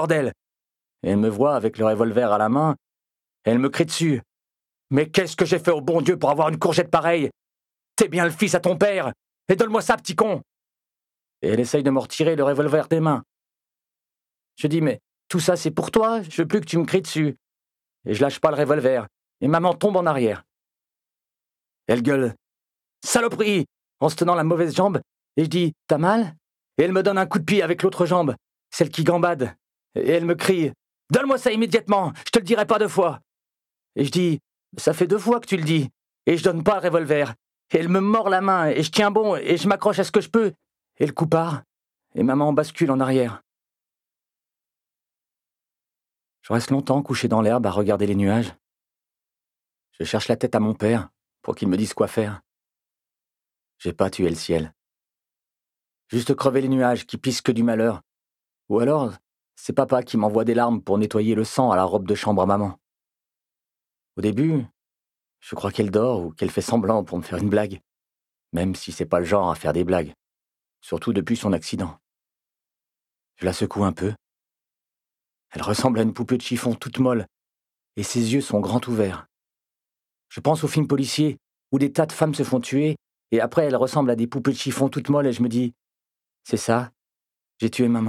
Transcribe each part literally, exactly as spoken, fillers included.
bordel !» Et elle me voit avec le revolver à la main, et elle me crie dessus. « Mais qu'est-ce que j'ai fait au bon Dieu pour avoir une courgette pareille? T'es bien le fils à ton père, et donne-moi ça, petit con !» Et elle essaye de me retirer le revolver des mains. Je dis « Mais tout ça, c'est pour toi, je veux plus que tu me cries dessus. » Et je lâche pas le revolver, et maman tombe en arrière. Elle gueule « Saloperie !» en se tenant la mauvaise jambe, et je dis « T'as mal ?» Et elle me donne un coup de pied avec l'autre jambe, celle qui gambade, et elle me crie « Donne-moi ça immédiatement, je te le dirai pas deux fois !» Et je dis « Ça fait deux fois que tu le dis !» Et je donne pas le revolver. Et elle me mord la main, et je tiens bon, et je m'accroche à ce que je peux. Et le coup part, et maman bascule en arrière. Je reste longtemps couché dans l'herbe à regarder les nuages. Je cherche la tête à mon père, pour qu'il me dise quoi faire. J'ai pas tué le ciel. Juste crever les nuages qui pissent que du malheur. Ou alors, c'est papa qui m'envoie des larmes pour nettoyer le sang à la robe de chambre à maman. Au début, je crois qu'elle dort ou qu'elle fait semblant pour me faire une blague, même si c'est pas le genre à faire des blagues, surtout depuis son accident. Je la secoue un peu. Elle ressemble à une poupée de chiffon toute molle, et ses yeux sont grands ouverts. Je pense aux films policiers où des tas de femmes se font tuer, et après elle ressemble à des poupées de chiffon toutes molles, et je me dis « C'est ça, j'ai tué maman ».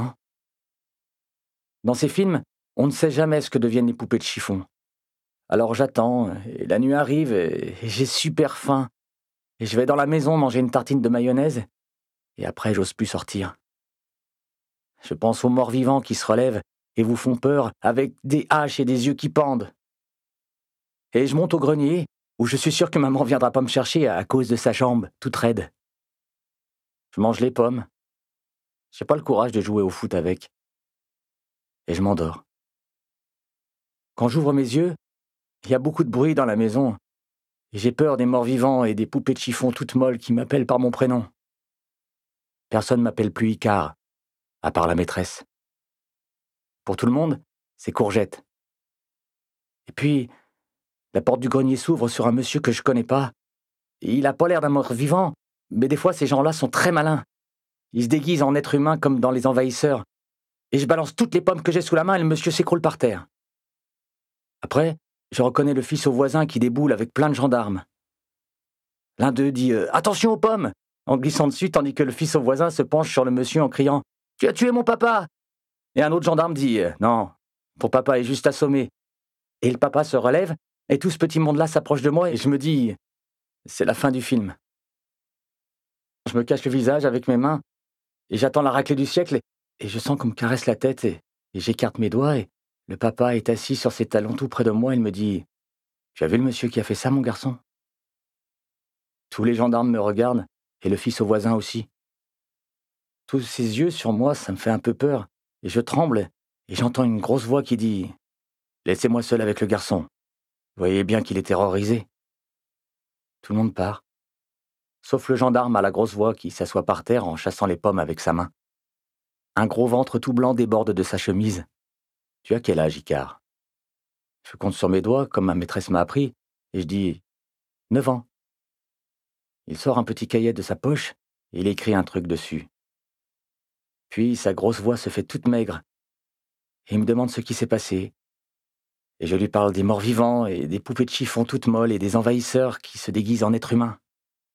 Dans ces films, on ne sait jamais ce que deviennent les poupées de chiffon. Alors j'attends, et la nuit arrive, et j'ai super faim. Et je vais dans la maison manger une tartine de mayonnaise, et après j'ose plus sortir. Je pense aux morts vivants qui se relèvent et vous font peur avec des haches et des yeux qui pendent. Et je monte au grenier, où je suis sûr que maman viendra pas me chercher à cause de sa jambe, toute raide. Je mange les pommes. J'ai pas le courage de jouer au foot avec. Et je m'endors. Quand j'ouvre mes yeux, il y a beaucoup de bruit dans la maison, et j'ai peur des morts vivants et des poupées de chiffon toutes molles qui m'appellent par mon prénom. Personne m'appelle plus Icare, à part la maîtresse. Pour tout le monde, c'est Courgette. Et puis, la porte du grenier s'ouvre sur un monsieur que je connais pas. Et il a pas l'air d'un mort vivant, mais des fois ces gens-là sont très malins. Ils se déguisent en êtres humains comme dans Les Envahisseurs. Et je balance toutes les pommes que j'ai sous la main et le monsieur s'écroule par terre. Après, je reconnais le fils au voisin qui déboule avec plein de gendarmes. L'un d'eux dit euh, « Attention aux pommes !» en glissant dessus, tandis que le fils au voisin se penche sur le monsieur en criant « Tu as tué mon papa !» Et un autre gendarme dit euh, « Non, ton papa est juste assommé. » Et le papa se relève, et tout ce petit monde-là s'approche de moi, et je me dis « C'est la fin du film. » Je me cache le visage avec mes mains, et j'attends la raclée du siècle, et, et je sens qu'on me caresse la tête, et, et j'écarte mes doigts, et le papa est assis sur ses talons tout près de moi, et il me dit « Tu as vu le monsieur qui a fait ça, mon garçon ?» Tous les gendarmes me regardent, et le fils au voisin aussi. Tous ces yeux sur moi, ça me fait un peu peur, et je tremble, et j'entends une grosse voix qui dit « Laissez-moi seul avec le garçon. Vous voyez bien qu'il est terrorisé. » Tout le monde part, sauf le gendarme à la grosse voix qui s'assoit par terre en chassant les pommes avec sa main. Un gros ventre tout blanc déborde de sa chemise. « Tu as quel âge, Icare ?» Je compte sur mes doigts, comme ma maîtresse m'a appris, et je dis « Neuf ans. » Il sort un petit cahier de sa poche, et il écrit un truc dessus. Puis sa grosse voix se fait toute maigre, et il me demande ce qui s'est passé. Et je lui parle des morts vivants et des poupées de chiffon toutes molles et des envahisseurs qui se déguisent en êtres humains.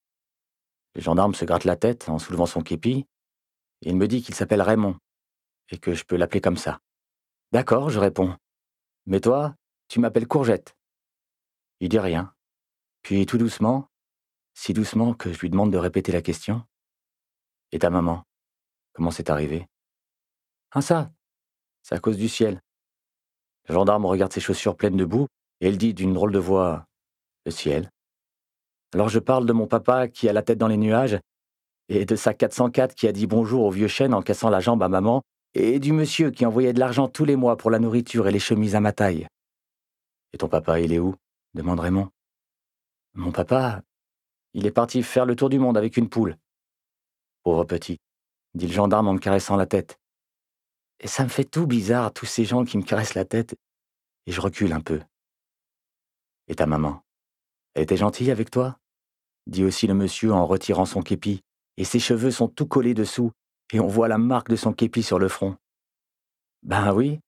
Le gendarme se gratte la tête en soulevant son képi, et il me dit qu'il s'appelle Raymond, et que je peux l'appeler comme ça. « D'accord, je réponds. Mais toi, tu m'appelles Courgette. » Il dit rien. Puis tout doucement, si doucement que je lui demande de répéter la question. « Et ta maman, comment c'est arrivé ?»« Ah ça, c'est à cause du ciel. » Le gendarme regarde ses chaussures pleines de boue, et il dit d'une drôle de voix « Le ciel ?» Alors je parle de mon papa qui a la tête dans les nuages, et de sa quatre cent quatre qui a dit bonjour au vieux chêne en cassant la jambe à maman, et du monsieur qui envoyait de l'argent tous les mois pour la nourriture et les chemises à ma taille. « Et ton papa, il est où ?» demande Raymond. « Mon papa, il est parti faire le tour du monde avec une poule. »« Pauvre petit, » dit le gendarme en me caressant la tête. Et ça me fait tout bizarre, tous ces gens qui me caressent la tête, et je recule un peu. « Et ta maman, elle était gentille avec toi ?» dit aussi le monsieur en retirant son képi, et ses cheveux sont tout collés dessous, et on voit la marque de son képi sur le front. « Ben oui,